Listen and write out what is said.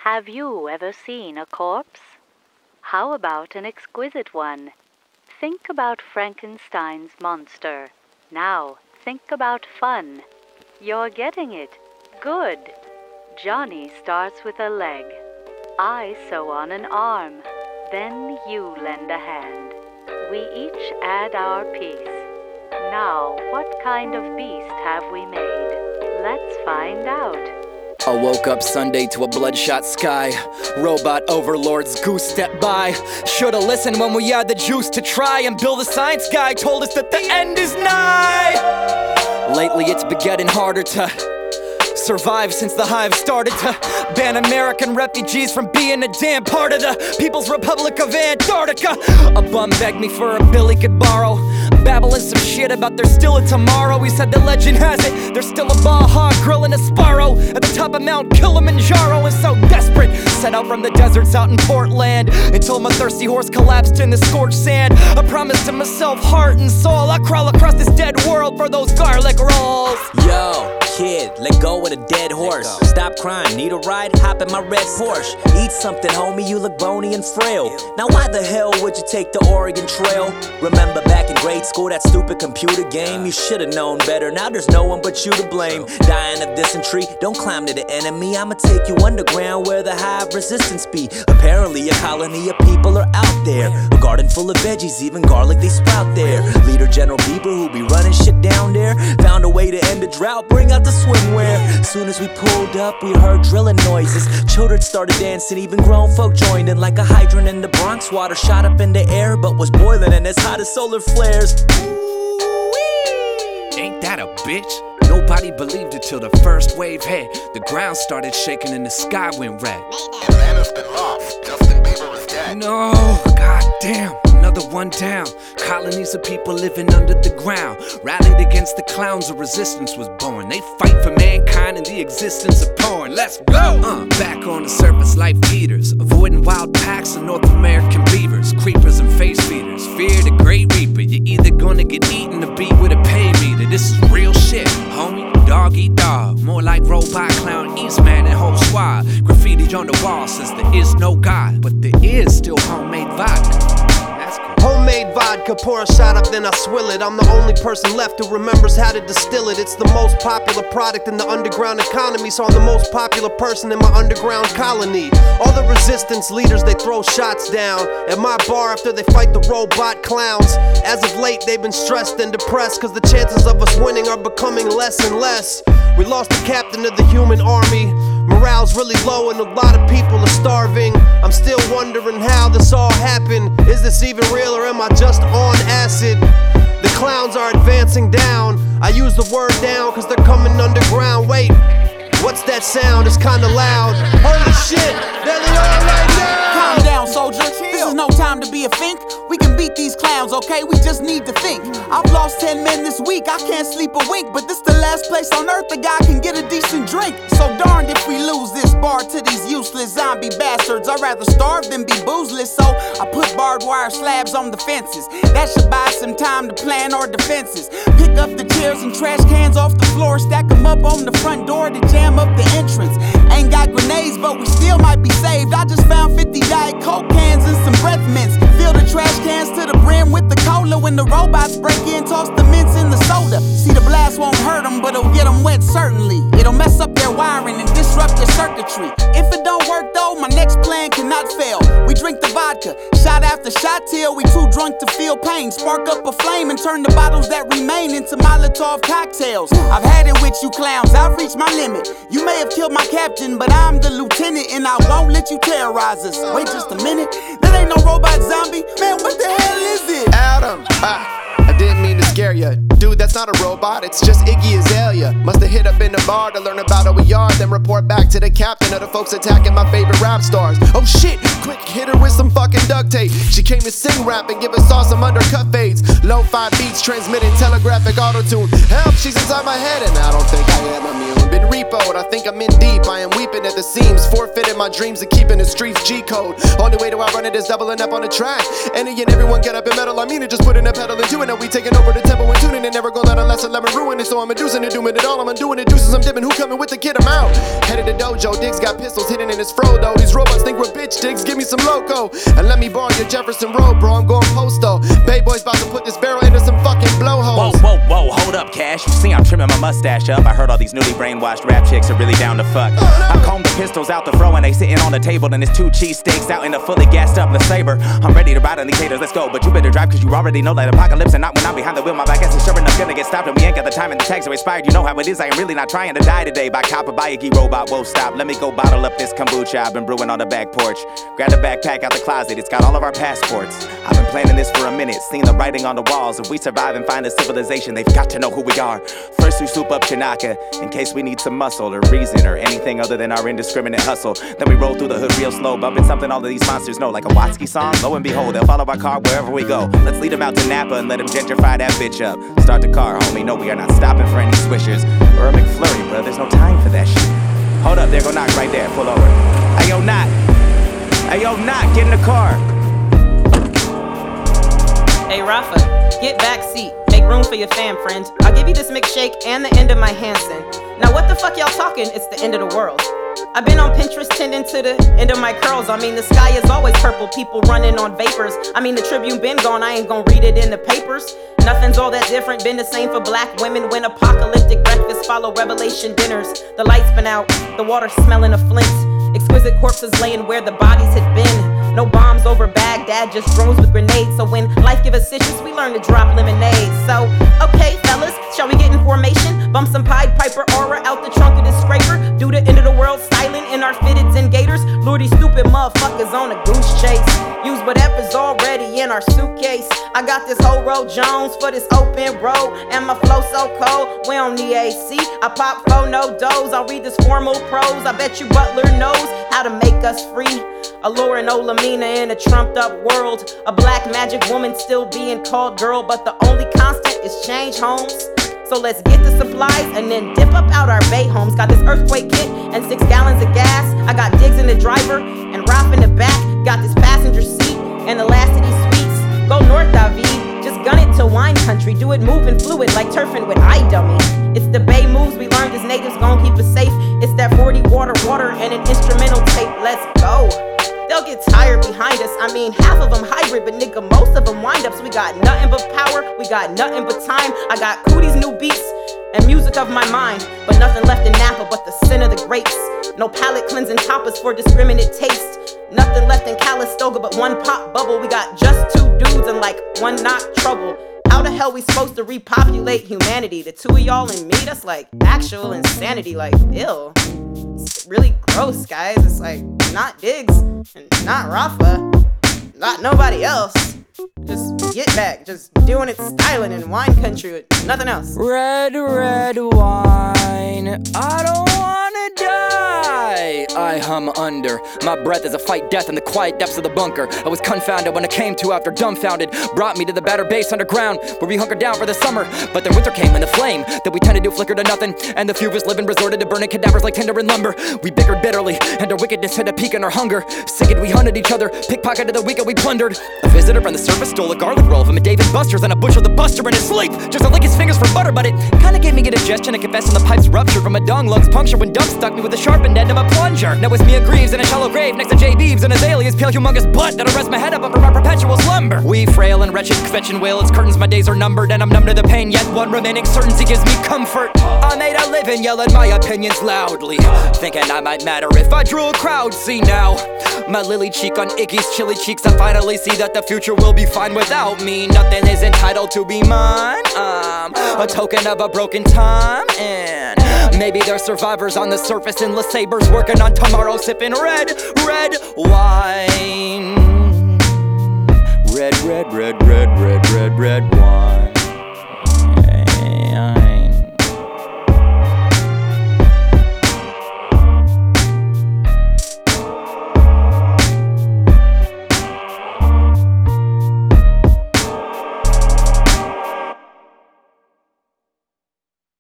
Have you ever seen a corpse? How about an exquisite one? Think about Frankenstein's monster. Now, think about fun. You're getting it. Good. Johnny starts with a leg. I sew on an arm. Then you lend a hand. We each add our piece. Now, what kind of beast have we made? Let's find out. I woke up Sunday to a bloodshot sky. Robot overlords goose stepped by. Shoulda listened when we had the juice to try. And Bill the science guy told us that the end is nigh. Lately it's been getting harder to survive since the hive started to ban American refugees from being a damn part of the People's Republic of Antarctica. A bum begged me for a bill he could borrow, babbling some shit about there's still a tomorrow. He said the legend has it there's still a Baja grilling a Sparrow at the top of Mount Kilimanjaro. And so desperate, set out from the deserts out in Portland until my thirsty horse collapsed in the scorched sand. I promised to myself heart and soul I crawl across this dead world for those garlic rolls. Yo, kid, let go of the dead horse. Stop crying, need a ride? Hop in my red Porsche. Eat something, homie, you look bony and frail. Now why the hell would you take the Oregon Trail? Remember back in grade school, that stupid computer game? You should've known better, now there's no one but you to blame. Dying of dysentery, don't climb to the enemy. I'ma take you underground where the hive resistance be. Apparently a colony of people are out there. A garden full of veggies, even garlic they sprout there. Leader General Bieber who be running shit down there found a way to end the drought, bring out the swimwear. Soon as we pulled up, we heard drilling noises. Children started dancing, even grown folk joined in. Like a hydrant in the Bronx, water shot up in the air, but was boiling and as hot as solar flares. Ain't that a bitch? Nobody believed it till the first wave hit. The ground started shaking and the sky went red. Atlanta's been lost. Justin Bieber was dead. No, goddamn. Another one down. Colonies of people living under the ground rallied against the clowns. A resistance was born. They fight for mankind and the existence of porn. Let's go! Back on the surface like feeders, avoiding wild packs of North American beavers, creepers and face feeders. Fear the great reaper. You're either gonna get eaten or be with a pay meter. This is real shit, homie. Dog eat dog. More like robot clown Eastman and whole squad. Graffiti on the wall says there is no God, but there is still homemade vodka. Homemade vodka, pour a shot up, then I swill it. I'm the only person left who remembers how to distill it. It's the most popular product in the underground economy, so I'm the most popular person in my underground colony. All the resistance leaders, they throw shots down at my bar after they fight the robot clowns. As of late, they've been stressed and depressed, cause the chances of us winning are becoming less and less. We lost the captain of the human army. Morale's really low and a lot of people are starving. I'm still wondering how this all happened. Is this even real or am I just on acid? The clowns are advancing down. I use the word down cause they're coming underground. Wait, what's that sound? It's kinda loud. Holy shit, there they are right now. Calm down, soldier. This is no time to be a fink. We can beat these clowns, okay? We just need to think. I've lost 10 men this week, I can't sleep a wink. But this the last place on earth a guy can get a decent drink. So darned if we lose this bar to these useless zombie bastards. I'd rather starve than be boozeless, so I put barbed wire slabs on the fences. That should buy some time to plan our defenses. Pick up the chairs and trash cans off the floor, stack them up on the front door to jam up the entrance. Ain't got grenades, but we still might be saved. I just found 50 Diet Coke cans and some breath mints. Fill the trash cans to the brim with the cola. When the robots break in, toss the mints in the soda. See, the blast won't hurt them, but it'll get them wet certainly. It'll mess up their wiring and disrupt their circuitry. If it don't work though, my next plan cannot fail. We drink the vodka, shot after shot till we too drunk to feel pain. Spark up a flame and turn the bottles that remain into Molotov cocktails. I've had it with you clowns, I've reached my limit. You may have killed my captain, but I'm the lieutenant and I won't let you terrorize us. Wait just a minute, that ain't no robot zombie. Man, what the hell is it? Adam, I didn't mean to scare ya. Dude, that's not a robot, it's just Iggy Azalea. Must have hit up in the bar to learn about how we are, then report back to the captain of the folks attacking my favorite rap stars. Oh shit, quick hit her with some fucking duct tape. She came to sing rap and give us all some undercut fades. Lo-fi beats transmitting telegraphic auto-tune. Help, she's inside my head and I don't think I am immune. Been repoed, I think I'm in deep. I am weeping at the seams, forfeited my my dreams of keeping the streets G-code. Only way to outrun it is doubling up on the track. Any and everyone get up and metal. I mean it, just putting a pedal and doing it. We taking over the tempo and tuning it. Never gonna let a lesson lemon ruin it. So I'm inducing it, doing it all. I'm undoing it, deuces, I'm dipping. Who coming with the kid? I'm out. Headed to dojo, Diggs got pistols hidden in his Frodo. These robots think we're bitch Diggs, give me some loco. And let me borrow your Jefferson Road, bro. I'm going postal. Bay Boy's about to put this barrel into some fucking blowholes. Whoa, hold up, Cash. You see I'm trimming my mustache up. I heard all these newly brainwashed rap chicks are really down to fuck. I combed the pistols out the throw and they sitting on the table and it's 2 cheesesteaks out in a fully gassed up LeSabre. I'm ready to ride indicators, let's go. But you better drive cause you already know that apocalypse and not when I'm behind the wheel. My back is sure enough gonna get stopped and we ain't got the time and the tags are expired. You know how it is, I am really not trying to die today. By cop or by a geek robot, whoa stop. Let me go bottle up this kombucha I've been brewing on the back porch. Grab the backpack out the closet, it's got all of our passports. I've been planning this for a minute, seen the writing on the walls. If we survive and find a civilization, they've got to know who we are. First we swoop up Chinaka, in case we need some muscle or reason or anything other than our indiscriminate hustle. Then we roll through the hood real slow, bumping something all of these monsters know, like a Watsky song. Lo and behold, they'll follow our car wherever we go. Let's lead them out to Napa and let them gentrify that bitch up. Start the car, homie, no we are not stopping for any swishers or a McFlurry, bro, there's no time for that shit. Hold up, there go Knock right there, pull over. Hey yo, Knock, get in the car. Hey Rafa, get back seat. Make room for your fam, friend. I'll give you this McShake and the end of my Hanson. Now what the fuck y'all talking? It's the end of the world. I've been on Pinterest tending to the end of my curls. I mean the sky is always purple, people running on vapors. I mean the Tribune been gone, I ain't gonna read it in the papers. Nothing's all that different, been the same for black women when apocalyptic breakfasts follow revelation dinners. The lights been out, the water smelling of Flint. Exquisite corpses laying where the bodies had been. No bombs over Baghdad, just drones with grenades. So when life give us stitches, we learn to drop lemonade. So, okay fellas, shall we get in formation? Bump some Pied Piper aura out the trunk of this scraper. Do the end of the world styling in our fitteds and gators. Lure these stupid motherfuckers on a goose chase. Use whatever's already in our suitcase. I got this whole road Jones for this open road. And my flow so cold, we don't need AC. I pop flow, no doze, I'll read this formal prose. I bet you Butler knows how to make us free. A Lauren Olamina in a trumped up world. A black magic woman still being called girl. But the only constant is change, Holmes. So let's get the supplies and then dip up out our bay homes. Got this earthquake kit and 6 gallons of gas. I got Diggs in the driver and Ralph in the back. Got this passenger seat and the last of these sweets. Go north, David, just gun it to wine country. Do it moving fluid like turfing with iDummy. It's the Bay moves we learned as natives gon' keep us safe. It's that 40 water and an instrumental tape. Let's go. They'll get tired behind us. I mean, half of them hybrid, but nigga, most of them wind-ups. We got nothing but power, we got nothing but time. I got Cootie's new beats and music of my mind, but nothing left in Napa but the sin of the grapes. No palate cleansing toppers for discriminate taste. Nothing left in Calistoga but one pop bubble. We got just 2 dudes and like 1 knock trouble. How the hell we supposed to repopulate humanity? The 2 of y'all and me, that's like actual insanity, like ill. It's really gross, guys. It's like not Diggs and not Rafa, not nobody else. Just get back, just doing it styling in wine country with nothing else. Red, red wine, I don't wanna die. I hum under, my breath is a fight death in the quiet depths of the bunker. I was confounded when I came to after dumbfounded. Brought me to the battered base underground, where we hunkered down for the summer. But then winter came and the flame that we tended to flicker to nothing. And the few of us living resorted to burning cadavers like tinder and lumber. We bickered bitterly, and our wickedness hit a peak in our hunger. Sickened we hunted each other, pickpocketed the week and we plundered. A visitor from the surface stole a garlic roll from a David Buster's and a bushel the Buster in his sleep, just to lick his fingers for butter. But it kinda gave me indigestion and confessing the pipes ruptured from a dong lungs puncture when Doug stuck me with the sharpened end of a plunger. Now it's me and Greaves in a shallow grave next to J. Beeves and Azalea's pale humongous butt that'll rest my head up from our perpetual slumber. We frail and wretched, fetching wail its curtains, my days are numbered and I'm numb to the pain, yet one remaining certainty gives me comfort. I made a living yelling my opinions loudly, thinking I might matter if I drew a crowd. See now, my lily cheek on Iggy's chilly cheeks, I finally see that the future will be fine without me. Nothing is entitled to be mine, I'm a token of a broken time. And maybe there's survivors on the surface in LeSabres working on tomorrow, sipping red, red wine. Red, red, red, red, red, red, red wine.